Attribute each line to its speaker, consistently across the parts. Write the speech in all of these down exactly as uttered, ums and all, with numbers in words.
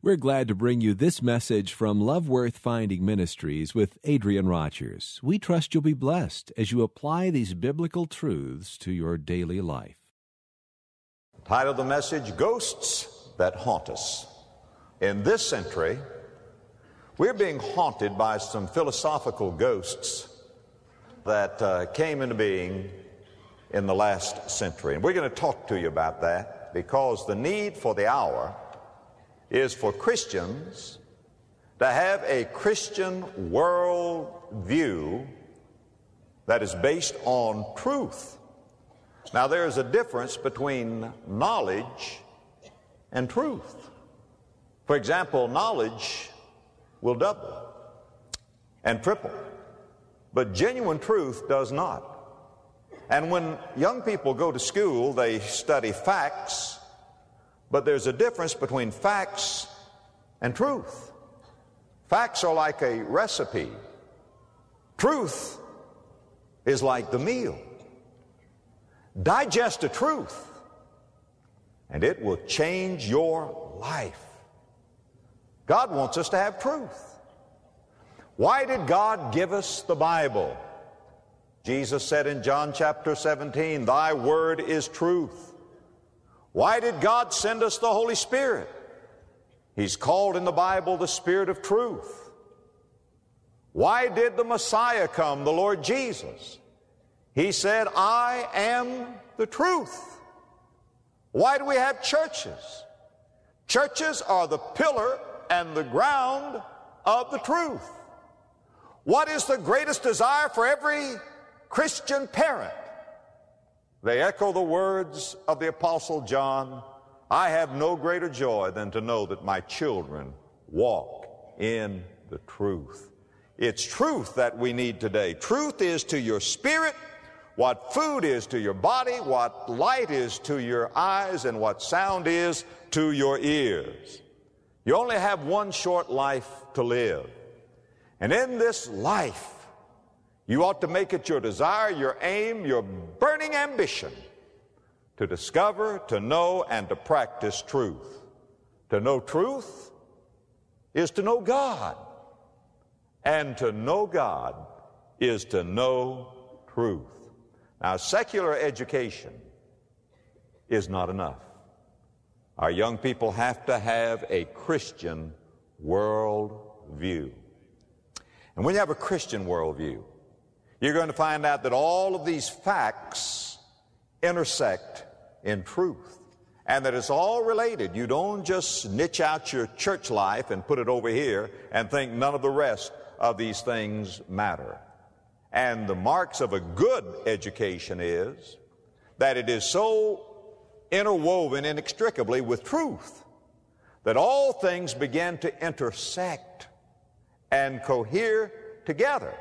Speaker 1: We're glad to bring you this message from Love Worth Finding Ministries with Adrian Rogers. We trust you'll be blessed as you apply these biblical truths to your daily life.
Speaker 2: Title of the message, Ghosts That Haunt Us. In this century, we're being haunted by some philosophical ghosts that uh, came into being in the last century. And we're going to talk to you about that because the need for the hour is for Christians to have a Christian world view that is based on truth. Now, there is a difference between knowledge and truth. For example, knowledge will double and triple, but genuine truth does not. And when young people go to school, they study facts, but there's a difference between facts and truth. Facts are like a recipe. Truth is like the meal. Digest the truth, and it will change your life. God wants us to have truth. Why did God give us the Bible? Jesus said in John chapter seventeen, "Thy word is truth." Why did God send us the Holy Spirit? He's called in the Bible the Spirit of truth. Why did the Messiah come, the Lord Jesus? He said, "I am the truth." Why do we have churches? Churches are the pillar and the ground of the truth. What is the greatest desire for every Christian parent? They echo the words of the Apostle John, "I have no greater joy than to know that my children walk in the truth." It's truth that we need today. Truth is to your spirit what food is to your body, what light is to your eyes, and what sound is to your ears. You only have one short life to live. And in this life, you ought to make it your desire, your aim, your burning ambition to discover, to know, and to practice truth. To know truth is to know God. And to know God is to know truth. Now, secular education is not enough. Our young people have to have a Christian worldview. And when you have a Christian worldview, you're going to find out that all of these facts intersect in truth, and that it's all related. You don't just snitch out your church life and put it over here and think none of the rest of these things matter. And the marks of a good education is that it is so interwoven inextricably with truth that all things begin to intersect and cohere together.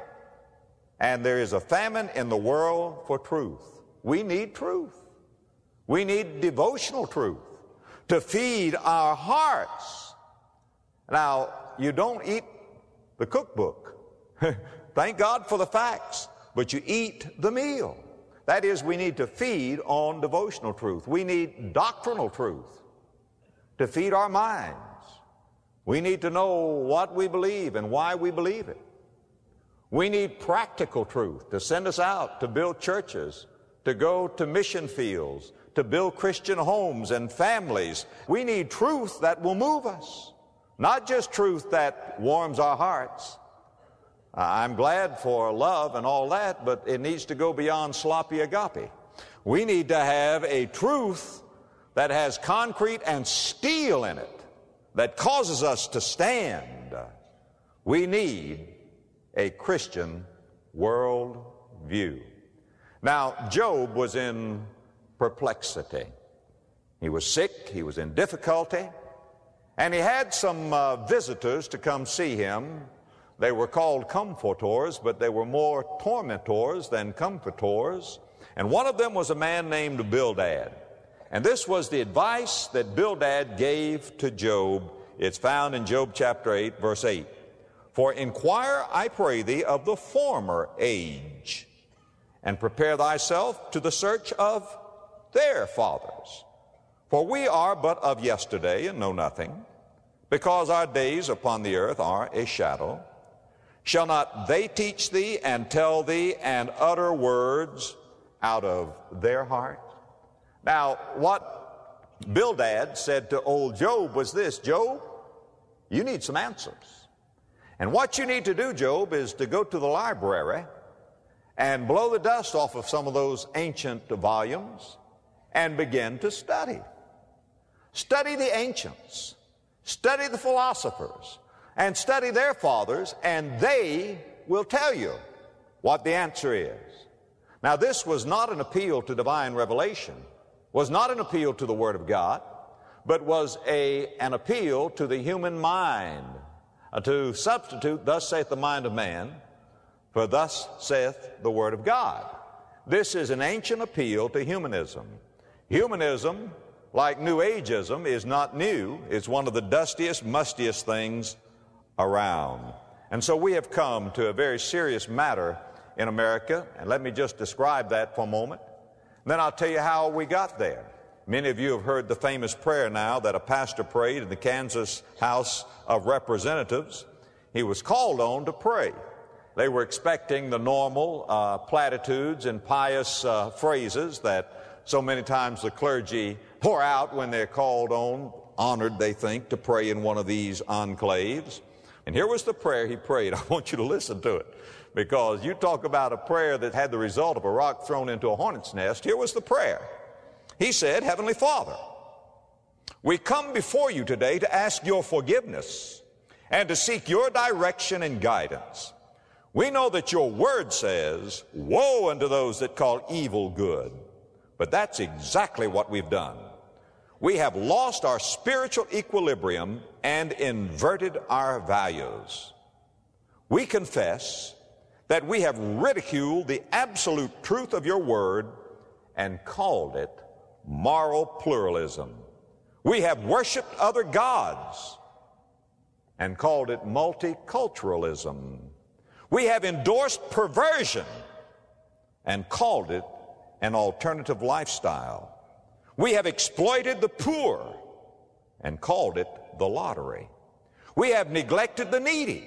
Speaker 2: And there is a famine in the world for truth. We need truth. We need devotional truth to feed our hearts. Now, you don't eat the cookbook. Thank God for the facts, but you eat the meal. That is, we need to feed on devotional truth. We need doctrinal truth to feed our minds. We need to know what we believe and why we believe it. We need practical truth to send us out to build churches, to go to mission fields, to build Christian homes and families. We need truth that will move us, not just truth that warms our hearts. I'm glad for love and all that, but it needs to go beyond sloppy agape. We need to have a truth that has concrete and steel in it, that causes us to stand. We need a Christian world view. Now, Job was in perplexity. He was sick, he was in difficulty, and he had some uh, visitors to come see him. They were called comfortors, but they were more tormentors than comfortors. And one of them was a man named Bildad. And this was the advice that Bildad gave to Job. It's found in Job chapter eight, verse eight. For inquire, I pray thee, of the former age, and prepare thyself to the search of their fathers. For we are but of yesterday and know nothing. because our days upon the earth are a shadow? Shall not they teach thee and tell thee and utter words out of their heart? Now, what Bildad said to old Job was this: Job, you need some answers. And what you need to do, Job, is to go to the library and blow the dust off of some of those ancient volumes and begin to study. Study the ancients. Study the philosophers. And study their fathers, and they will tell you what the answer is. Now, this was not an appeal to divine revelation, was not an appeal to the Word of God, but was a, an appeal to the human mind, uh, to substitute, thus saith the mind of man, for thus saith the Word of God. This is an ancient appeal to humanism. Humanism, like New Ageism, is not new. It's one of the dustiest, mustiest things around. And so we have come to a very serious matter in America, and let me just describe that for a moment. Then I'll tell you how we got there. Many of you have heard the famous prayer now that a pastor prayed in the Kansas House of Representatives. He was called on to pray. They were expecting the normal uh, platitudes and pious uh, phrases that so many times the clergy pour out when they're called on, honored, they think, to pray in one of these enclaves. And here was the prayer he prayed. I want you to listen to it, because you talk about a prayer that had the result of a rock thrown into a hornet's nest. Here was the prayer. He said, Heavenly Father, we come before you today to ask your forgiveness and to seek your direction and guidance. We know that your word says, woe unto those that call evil good. But that's exactly what we've done. We have lost our spiritual equilibrium and inverted our values. We confess that we have ridiculed the absolute truth of your word and called it moral pluralism. We have worshiped other gods and called it multiculturalism. We have endorsed perversion and called it an alternative lifestyle. We have exploited the poor and called it the lottery. We have neglected the needy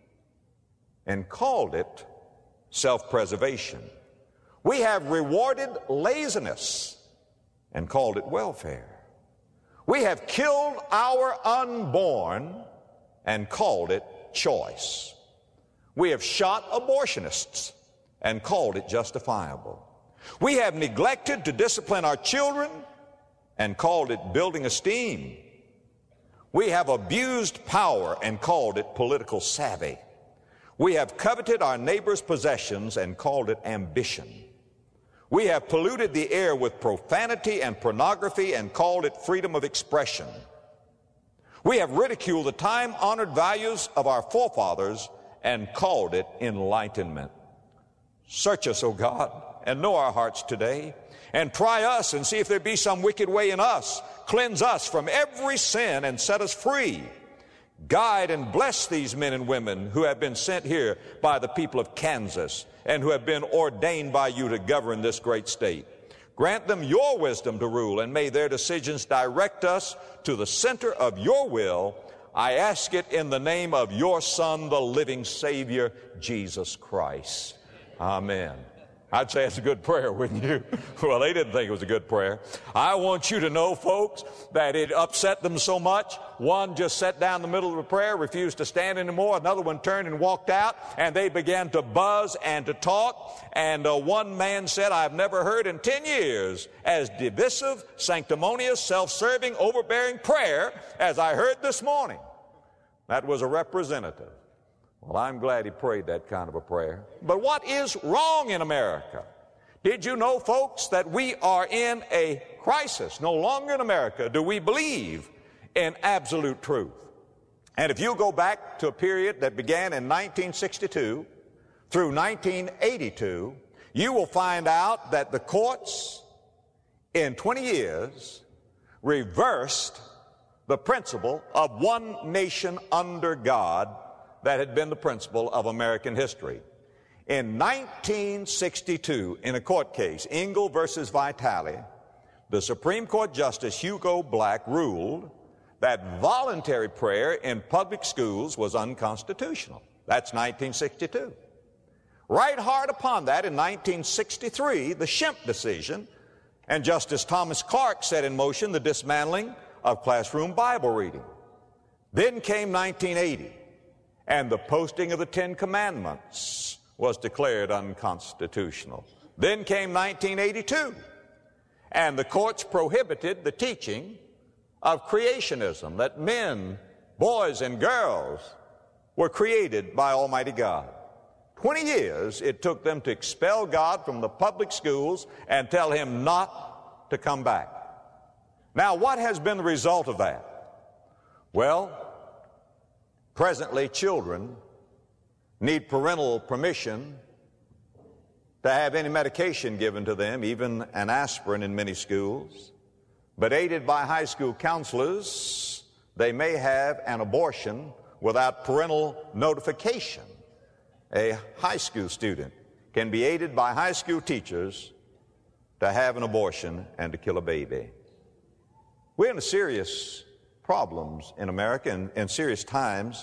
Speaker 2: and called it self-preservation. We have rewarded laziness and called it welfare. We have killed our unborn and called it choice. We have shot abortionists and called it justifiable. We have neglected to discipline our children and called it building esteem. We have abused power and called it political savvy. We have coveted our neighbor's possessions and called it ambition. We have polluted the air with profanity and pornography and called it freedom of expression. We have ridiculed the time-honored values of our forefathers and called it enlightenment. Search us, O God, and know our hearts today, and try us and see if there be some wicked way in us. Cleanse us from every sin and set us free. Guide and bless these men and women who have been sent here by the people of Kansas and who have been ordained by you to govern this great state. Grant them your wisdom to rule, and may their decisions direct us to the center of your will. I ask it in the name of your Son, the living Savior, Jesus Christ. Amen. I'd say it's a good prayer, wouldn't you? Well, they didn't think it was a good prayer. I want you to know, folks, that it upset them so much. One just sat down in the middle of the prayer, refused to stand anymore. Another one turned and walked out, and they began to buzz and to talk. And uh, one man said, I've never heard in ten years as divisive, sanctimonious, self-serving, overbearing prayer as I heard this morning. That was a representative. Well, I'm glad he prayed that kind of a prayer. But what is wrong in America? Did you know, folks, that we are in a crisis? No longer in America do we believe in absolute truth. And if you go back to a period that began in nineteen sixty-two through nineteen eighty-two, you will find out that the courts in twenty years reversed the principle of one nation under God that had been the principle of American history. In nineteen sixty-two, in a court case, Engel versus Vitale, the Supreme Court Justice Hugo Black ruled that voluntary prayer in public schools was unconstitutional. That's nineteen sixty-two. Right hard upon that, in nineteen sixty-three, the Schempp decision, and Justice Thomas Clark set in motion the dismantling of classroom Bible reading. Then came nineteen eighty, and the posting of the Ten Commandments was declared unconstitutional. Then came nineteen eighty-two, and the courts prohibited the teaching of creationism, that men, boys, and girls were created by Almighty God. Twenty years it took them to expel God from the public schools and tell him not to come back. Now, what has been the result of that? Well, presently children need parental permission to have any medication given to them, even an aspirin in many schools. But aided by high school counselors, they may have an abortion without parental notification. A high school student can be aided by high school teachers to have an abortion and to kill a baby. We're in serious problems in America and in serious times.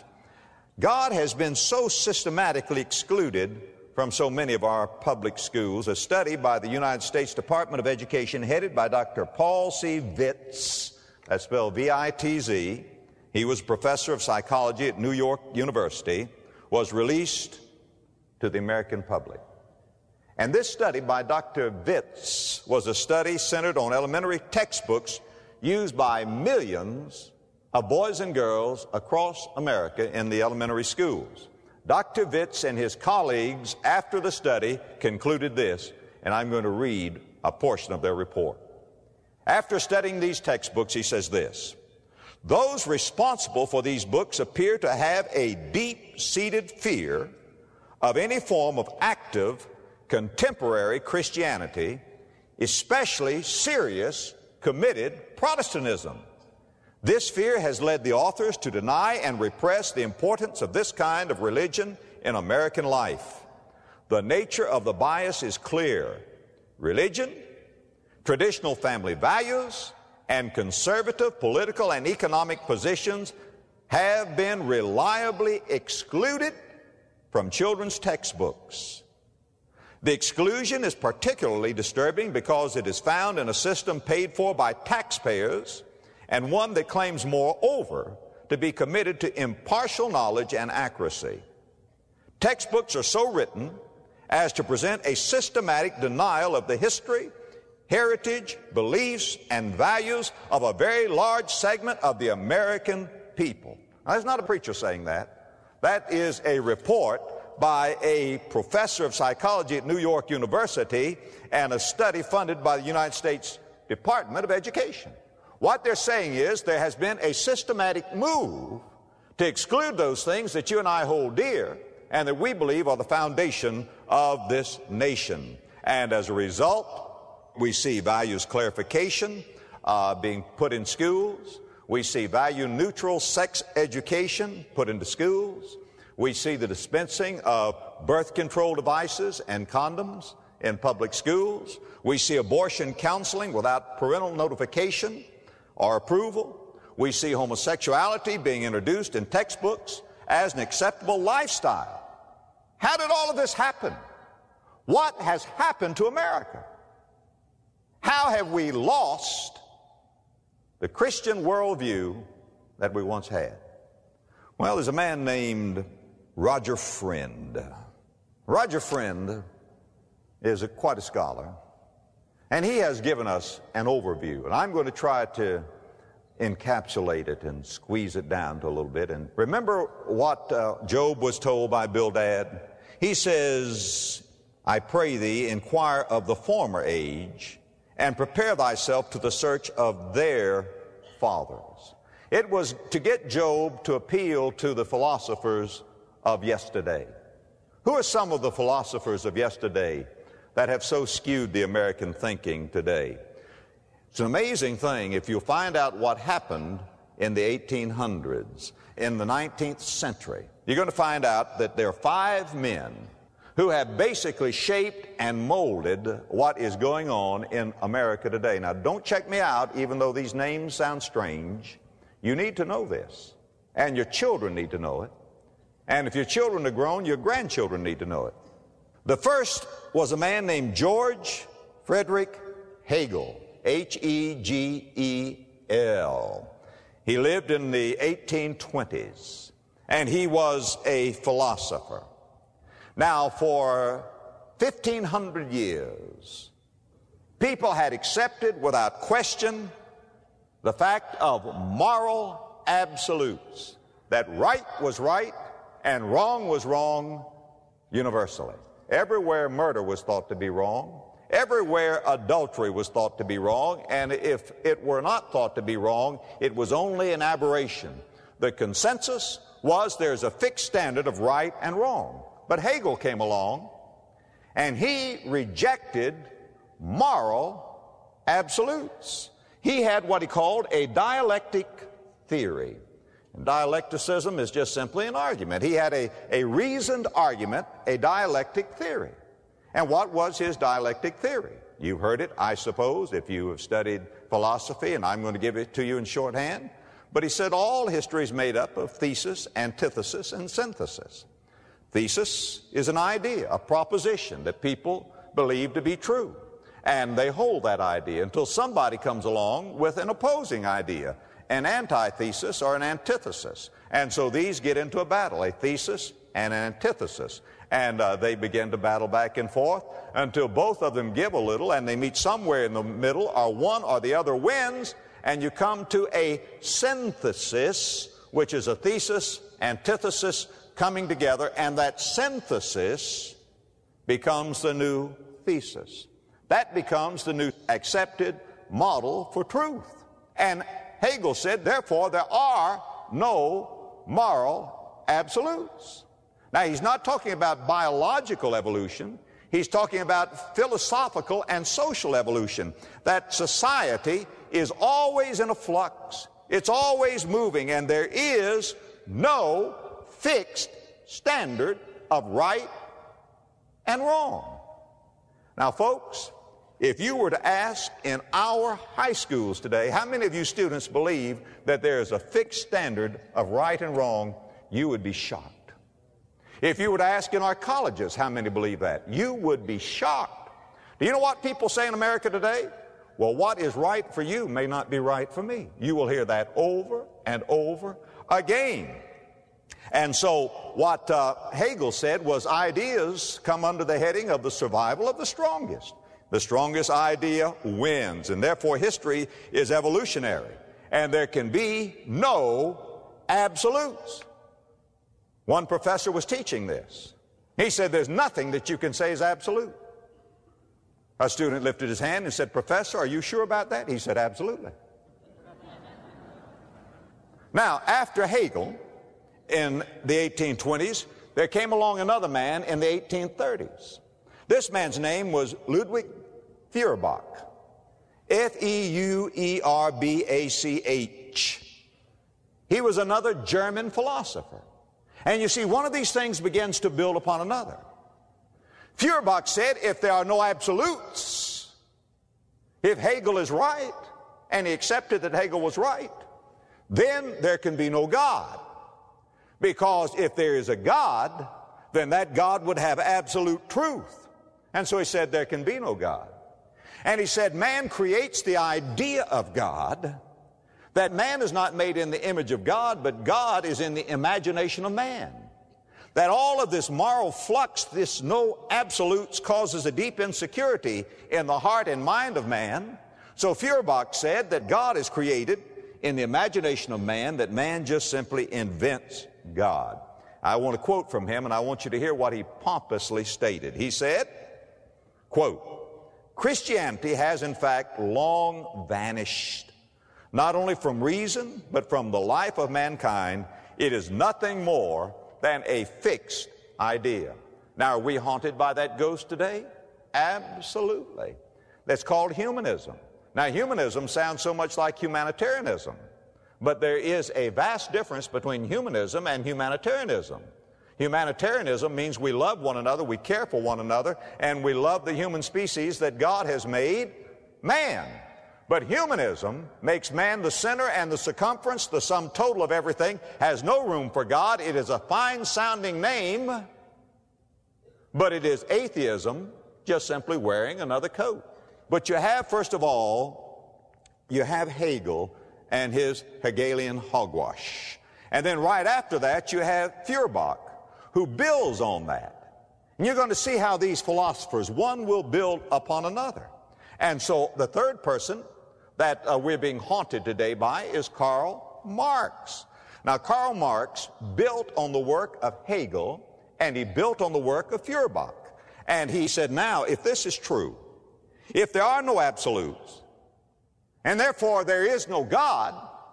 Speaker 2: God has been so systematically excluded from so many of our public schools. A study by the United States Department of Education, headed by Doctor Paul C. Vitz, that's spelled V I T Z, he was professor of psychology at New York University, was released to the American public. And this study by Doctor Vitz was a study centered on elementary textbooks used by millions of boys and girls across America in the elementary schools. Doctor Vitz and his colleagues, after the study, concluded this, and I'm going to read a portion of their report. After studying these textbooks, he says this: those responsible for these books appear to have a deep-seated fear of any form of active, contemporary Christianity, especially serious, committed Protestantism. This fear has led the authors to deny and repress the importance of this kind of religion in American life. The nature of the bias is clear. Religion, traditional family values, and conservative political and economic positions have been reliably excluded from children's textbooks. The exclusion is particularly disturbing because it is found in a system paid for by taxpayers, and one that claims moreover to be committed to impartial knowledge and accuracy. Textbooks are so written as to present a systematic denial of the history, heritage, beliefs, and values of a very large segment of the American people. Now, that's not a preacher saying that. That is a report by a professor of psychology at New York University and a study funded by the United States Department of Education. What they're saying is there has been a systematic move to exclude those things that you and I hold dear and that we believe are the foundation of this nation. And as a result, we see values clarification uh, being put in schools. We see value-neutral sex education put into schools. We see the dispensing of birth control devices and condoms in public schools. We see abortion counseling without parental notification or approval. We see homosexuality being introduced in textbooks as an acceptable lifestyle. How did all of this happen? What has happened to America? How have we lost the Christian worldview that we once had? Well, there's a man named Roger Friend. Roger Friend is a, quite a scholar, and he has given us an overview, and I'm going to try to encapsulate it and squeeze it down to a little bit. And remember what uh, Job was told by Bildad? He says, I pray thee, inquire of the former age, and prepare thyself to the search of their fathers. It was to get Job to appeal to the philosophers of yesterday. Who are some of the philosophers of yesterday that have so skewed the American thinking today? It's an amazing thing if you find out what happened in the eighteen hundreds, in the nineteenth century. You're going to find out that there are five men who have basically shaped and molded what is going on in America today. Now, don't check me out, even though these names sound strange. You need to know this, and your children need to know it. And if your children are grown, your grandchildren need to know it. The first was a man named George Frederick Hegel, H E G E L. He lived in the eighteen twenties, and he was a philosopher. Now, for fifteen hundred years, people had accepted without question the fact of moral absolutes, that right was right and wrong was wrong universally. Everywhere murder was thought to be wrong, everywhere adultery was thought to be wrong, and if it were not thought to be wrong, it was only an aberration. The consensus was there's a fixed standard of right and wrong. But Hegel came along, and he rejected moral absolutes. He had what he called a dialectic theory. And dialecticism is just simply an argument. He had a, a reasoned argument, a dialectic theory. And what was his dialectic theory? You've heard it, I suppose, if you have studied philosophy, and I'm going to give it to you in shorthand. But he said all history is made up of thesis, antithesis, and synthesis. Thesis is an idea, a proposition that people believe to be true. And they hold that idea until somebody comes along with an opposing idea, an antithesis or an antithesis. And so these get into a battle, a thesis and an antithesis. And uh, they begin to battle back and forth until both of them give a little and they meet somewhere in the middle, or one or the other wins, and you come to a synthesis, which is a thesis, antithesis coming together, and that synthesis becomes the new thesis. That becomes the new accepted model for truth. And Hegel said, therefore, there are no moral absolutes. Now, he's not talking about biological evolution. He's talking about philosophical and social evolution, that society is always in a flux. It's always moving, and there is no fixed standard of right and wrong. Now, folks, if you were to ask in our high schools today, how many of you students believe that there is a fixed standard of right and wrong, you would be shocked. If you were to ask in our colleges, how many believe that? You would be shocked. Do you know what people say in America today? Well, what is right for you may not be right for me. You will hear that over and over again. And so what uh, Hegel said was ideas come under the heading of the survival of the strongest. The strongest idea wins, and therefore history is evolutionary, and there can be no absolutes. One professor was teaching this. He said there's nothing that you can say is absolute. A student lifted his hand and said, "Professor, are you sure about that?" He said, "Absolutely." Now, after Hegel in the eighteen twenties, there came along another man in the eighteen thirties. This man's name was Ludwig Feuerbach, F E U E R B A C H. He was another German philosopher. And you see, one of these things begins to build upon another. Feuerbach said, if there are no absolutes, if Hegel is right, and he accepted that Hegel was right, then there can be no God. Because if there is a God, then that God would have absolute truth. And so he said there can be no God. And he said man creates the idea of God, that man is not made in the image of God, but God is in the imagination of man. That all of this moral flux, this no absolutes, causes a deep insecurity in the heart and mind of man. So Feuerbach said that God is created in the imagination of man, that man just simply invents God. I want to quote from him, and I want you to hear what he pompously stated. He said, quote, "Christianity has in fact long vanished, not only from reason, but from the life of mankind. It is nothing more than a fixed idea." Now, are we haunted by that ghost today? Absolutely. That's called humanism. Now, humanism sounds so much like humanitarianism, but there is a vast difference between humanism and humanitarianism. Humanitarianism means we love one another, we care for one another, and we love the human species that God has made, man. But humanism makes man the center and the circumference, the sum total of everything, has no room for God. It is a fine-sounding name, but it is atheism, just simply wearing another coat. But you have, first of all, you have Hegel and his Hegelian hogwash. And then right after that, you have Feuerbach, who builds on that. And you're going to see how these philosophers, one will build upon another. And so the third person that uh, we're being haunted today by is Karl Marx. Now, Karl Marx built on the work of Hegel, and he built on the work of Feuerbach. And he said, now, if this is true, if there are no absolutes, and therefore there is no God,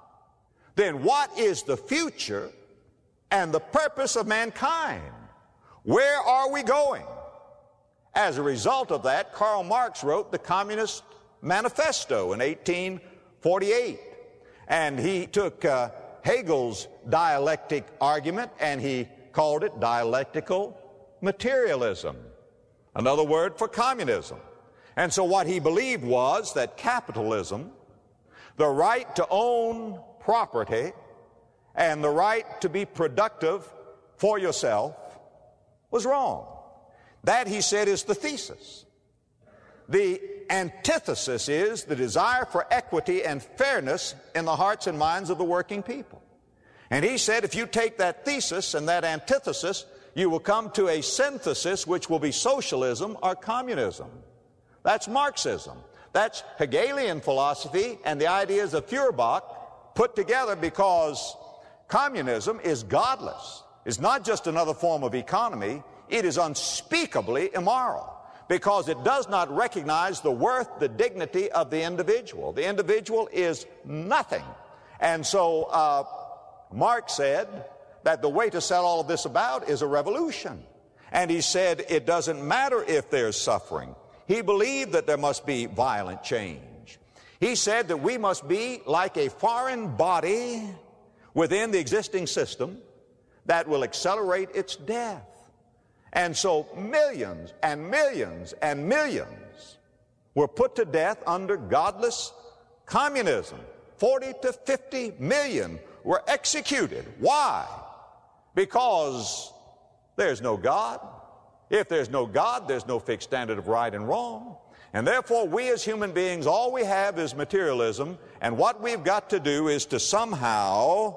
Speaker 2: then what is the future and the purpose of mankind? Where are we going? As a result of that, Karl Marx wrote the Communist Manifesto in eighteen forty-eight. And he took uh, Hegel's dialectic argument and he called it dialectical materialism, another word for communism. And so what he believed was that capitalism, the right to own property, and the right to be productive for yourself was wrong. That, he said, is the thesis. The antithesis is the desire for equity and fairness in the hearts and minds of the working people. And he said if you take that thesis and that antithesis, you will come to a synthesis which will be socialism or communism. That's Marxism. That's Hegelian philosophy and the ideas of Feuerbach put together, because communism is godless. It's not just another form of economy. It is unspeakably immoral, because it does not recognize the worth, the dignity of the individual. The individual is nothing. And so uh, Marx said that the way to set all of this about is a revolution. And he said it doesn't matter if there's suffering. He believed that there must be violent change. He said that we must be like a foreign body within the existing system that will accelerate its death. And so millions and millions and millions were put to death under godless communism. forty to fifty million were executed. Why? Because there's no God. If there's no God, there's no fixed standard of right and wrong. And therefore, we as human beings, all we have is materialism, and what we've got to do is to somehow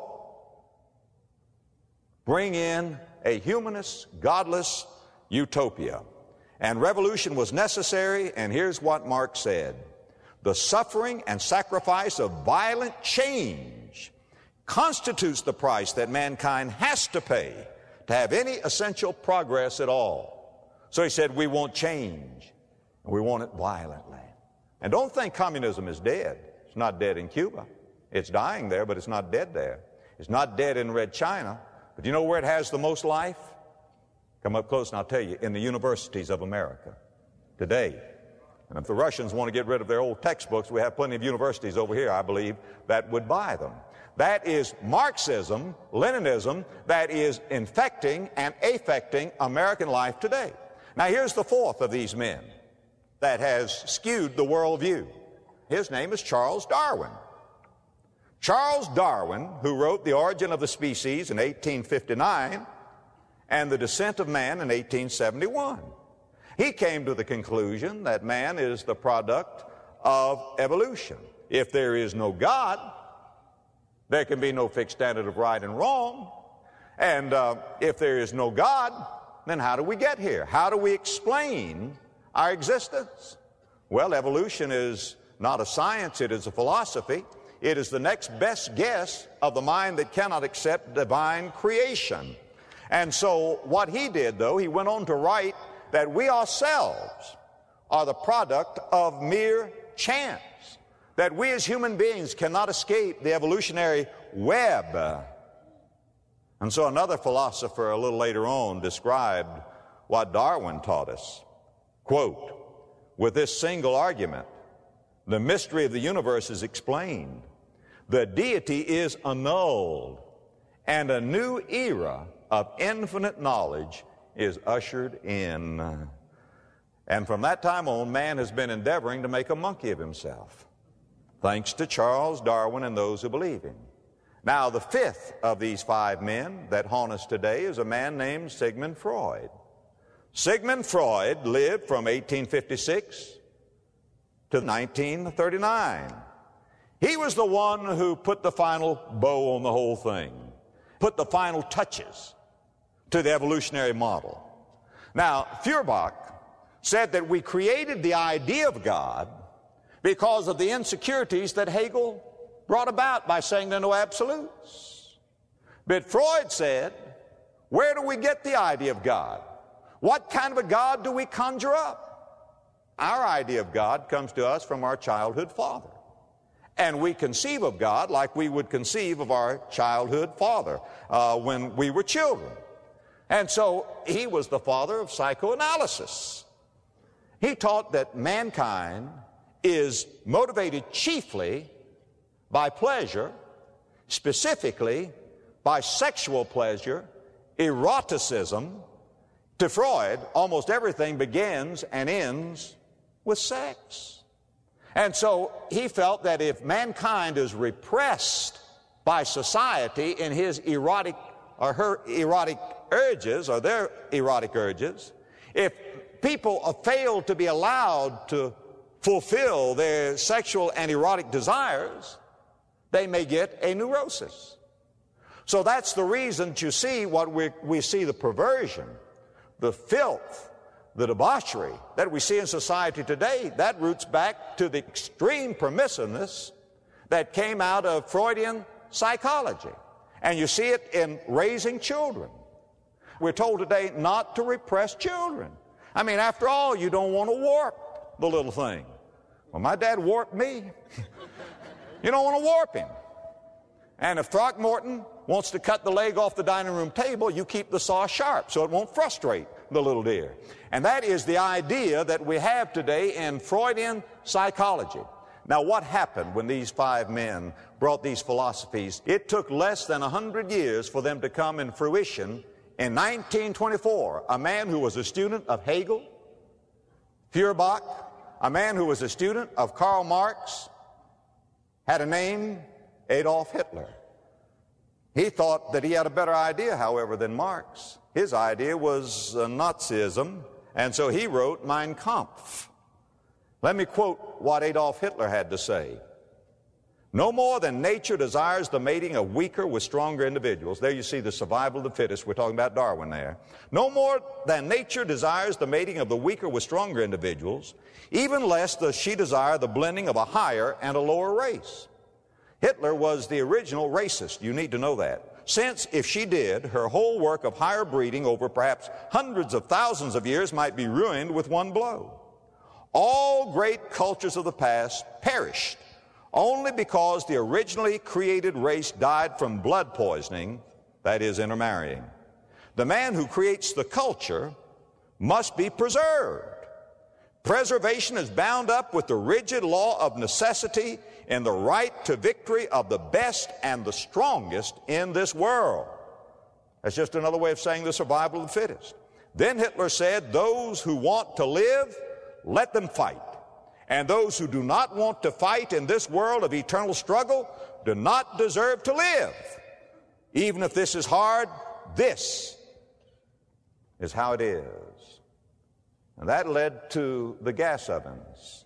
Speaker 2: bring in a humanist, godless utopia. And revolution was necessary, and here's what Marx said. The suffering and sacrifice of violent change constitutes the price that mankind has to pay to have any essential progress at all. So he said, we want change, and we want it violently. And don't think communism is dead. It's not dead in Cuba. It's dying there, but it's not dead there. It's not dead in Red China. But you know where it has the most life? Come up close and I'll tell you, in the universities of America today. And if the Russians want to get rid of their old textbooks, we have plenty of universities over here, I believe, that would buy them. That is Marxism, Leninism, that is infecting and affecting American life today. Now here's the fourth of these men that has skewed the worldview. His name is Charles Darwin. Charles Darwin, who wrote The Origin of the Species in eighteen fifty-nine and The Descent of Man in eighteen seventy-one. He came to the conclusion that man is the product of evolution. If there is no God, there can be no fixed standard of right and wrong. And uh, if there is no God, then how do we get here? How do we explain our existence? Well, evolution is not a science, it is a philosophy. It is the next best guess of the mind that cannot accept divine creation. And so what he did, though, he went on to write that we ourselves are the product of mere chance, that we as human beings cannot escape the evolutionary web. And so another philosopher a little later on described what Darwin taught us. Quote, with this single argument, the mystery of the universe is explained. The deity is annulled, and a new era of infinite knowledge is ushered in. And from that time on, man has been endeavoring to make a monkey of himself. thanks to Charles Darwin and those who believe him. Now, the fifth of these five men that haunt us today is a man named Sigmund Freud. Sigmund Freud lived from eighteen fifty-six to nineteen thirty-nine. He was the one who put the final bow on the whole thing, put the final touches to the evolutionary model. Now, Feuerbach said that we created the idea of God because of the insecurities that Hegel brought about by saying there are no absolutes. But Freud said, where do we get the idea of God? What kind of a God do we conjure up? Our idea of God comes to us from our childhood father. And we conceive of God like we would conceive of our childhood father uh, when we were children. And so he was the father of psychoanalysis. He taught that mankind is motivated chiefly by pleasure, specifically by sexual pleasure, eroticism. To Freud, almost everything begins and ends with sex. And so he felt that if mankind is repressed by society in his erotic or her erotic urges or their erotic urges, if people fail to be allowed to fulfill their sexual and erotic desires, they may get a neurosis. So that's the reason that you see what we, we see the perversion, the filth, the debauchery that we see in society today. That roots back to the extreme permissiveness that came out of Freudian psychology. And you see it in raising children. We're told today not to repress children. I mean, after all, you don't want to warp the little thing. Well, my dad warped me. You don't want to warp him. And if Throckmorton wants to cut the leg off the dining room table, you keep the saw sharp so it won't frustrate the little dear. And that is the idea that we have today in Freudian psychology. Now, what happened when these five men brought these philosophies? It took less than a hundred years for them to come in fruition. In nineteen twenty-four, a man who was a student of Hegel, Feuerbach, a man who was a student of Karl Marx, had a name, Adolf Hitler. He thought that he had a better idea, however, than Marx. His idea was uh, Nazism, and so he wrote Mein Kampf. Let me quote what Adolf Hitler had to say. No more than nature desires the mating of weaker with stronger individuals. There you see the survival of the fittest. We're talking about Darwin there. No more than nature desires the mating of the weaker with stronger individuals, even less does she desire the blending of a higher and a lower race. Hitler was the original racist. You need to know that. Since, if she did, her whole work of higher breeding over perhaps hundreds of thousands of years might be ruined with one blow. All great cultures of the past perished only because the originally created race died from blood poisoning, that is, intermarrying. The man who creates the culture must be preserved. Preservation is bound up with the rigid law of necessity in the right to victory of the best and the strongest in this world. That's just another way of saying the survival of the fittest. Then Hitler said, those who want to live, let them fight. And those who do not want to fight in this world of eternal struggle do not deserve to live. Even if this is hard, this is how it is. And that led to the gas ovens.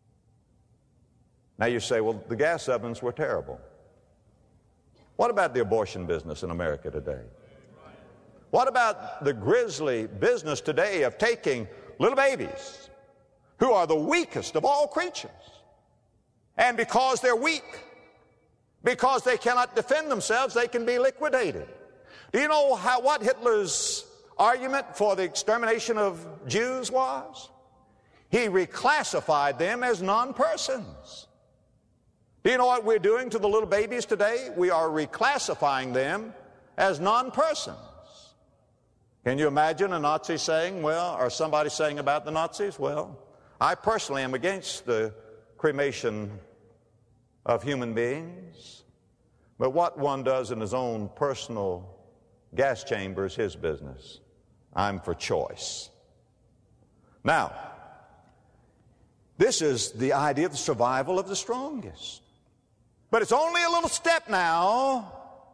Speaker 2: Now you say, well, the gas ovens were terrible. What about the abortion business in America today? What about the grisly business today of taking little babies who are the weakest of all creatures, and because they're weak, because they cannot defend themselves, they can be liquidated? Do you know how what Hitler's argument for the extermination of Jews was? He reclassified them as non-persons. Do you know what we're doing to the little babies today? We are reclassifying them as non-persons. Can you imagine a Nazi saying, well, or somebody saying about the Nazis, well, I personally am against the cremation of human beings, but what one does in his own personal gas chamber is his business. I'm for choice. Now, this is the idea of the survival of the strongest. But it's only a little step now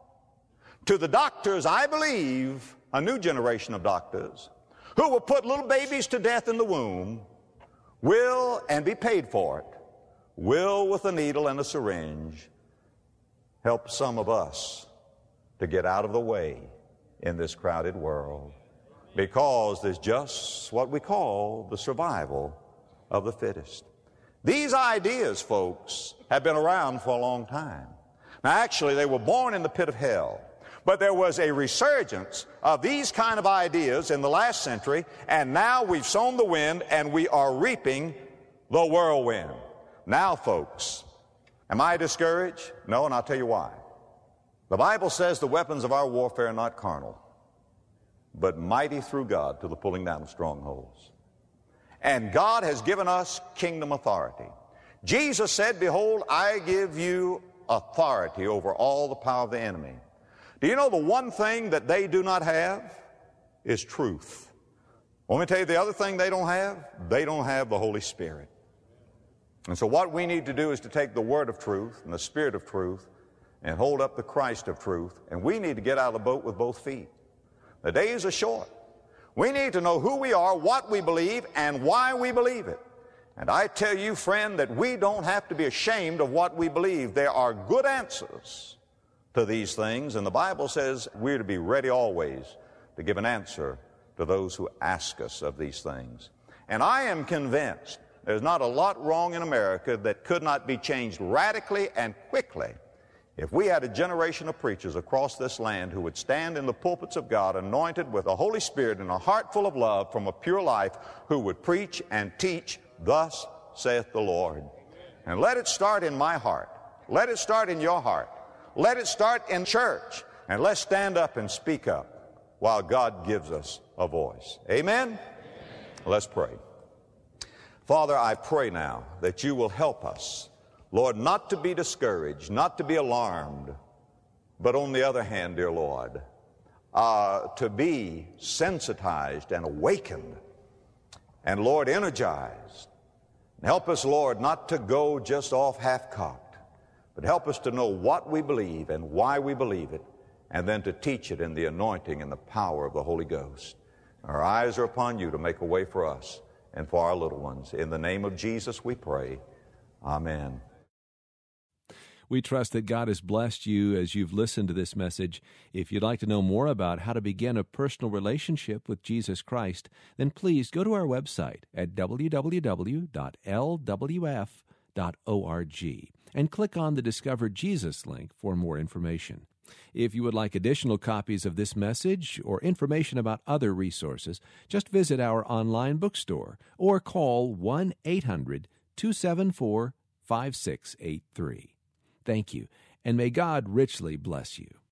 Speaker 2: to the doctors, I believe, a new generation of doctors, who will put little babies to death in the womb, will, and be paid for it, will with a needle and a syringe help some of us to get out of the way in this crowded world, because there's just what we call the survival of the fittest. These ideas, folks, have been around for a long time. Now, actually, they were born in the pit of hell, but there was a resurgence of these kind of ideas in the last century, and now we've sown the wind and we are reaping the whirlwind. Now, folks, am I discouraged? No, and I'll tell you why. The Bible says the weapons of our warfare are not carnal, but mighty through God to the pulling down of strongholds. And God has given us kingdom authority. Jesus said, behold, I give you authority over all the power of the enemy. Do you know the one thing that they do not have is truth? Let me tell you the other thing they don't have. They don't have the Holy Spirit. And so what we need to do is to take the word of truth and the spirit of truth and hold up the Christ of truth. And we need to get out of the boat with both feet. The days are short. We need to know who we are, what we believe, and why we believe it. And I tell you, friend, that we don't have to be ashamed of what we believe. There are good answers to these things, and the Bible says we're to be ready always to give an answer to those who ask us of these things. And I am convinced there's not a lot wrong in America that could not be changed radically and quickly if we had a generation of preachers across this land who would stand in the pulpits of God anointed with the Holy Spirit and a heart full of love from a pure life, who would preach and teach, thus saith the Lord. And let it start in my heart. Let it start in your heart. Let it start in church. And let's stand up and speak up while God gives us a voice. Amen? Amen. Let's pray. Father, I pray now that you will help us, Lord, not to be discouraged, not to be alarmed, but on the other hand, dear Lord, uh, to be sensitized and awakened and, Lord, energized. And help us, Lord, not to go just off half-cocked, but help us to know what we believe and why we believe it, and then to teach it in the anointing and the power of the Holy Ghost. Our eyes are upon you to make a way for us and for our little ones. In the name of Jesus we pray. Amen.
Speaker 1: We trust that God has blessed you as you've listened to this message. If you'd like to know more about how to begin a personal relationship with Jesus Christ, then please go to our website at w w w dot l w f dot org and click on the Discover Jesus link for more information. If you would like additional copies of this message or information about other resources, just visit our online bookstore or call one eight hundred two seven four five six eight three. Thank you, and may God richly bless you.